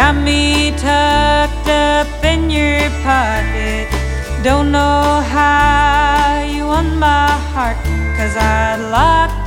got me tucked up in your pocket. Don't know how you won my heart, 'cause I locked